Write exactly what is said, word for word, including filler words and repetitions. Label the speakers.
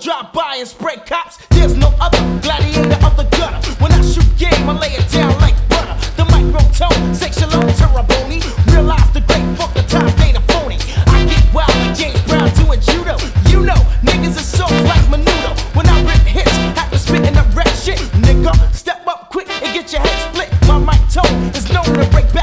Speaker 1: drive by and spray cops. There's no other gladiator of the gutter. When I shoot game, I lay it down like butter. The microtone, say shalom to Raboni. Realize the great fuck, the time ain't a phony. I get wild like James Brown doing judo. You know, niggas is soft like Menudo. When I rip hits, have to spit in the rap shit. Nigga, step up quick and get your head split. My mic tone is known to break back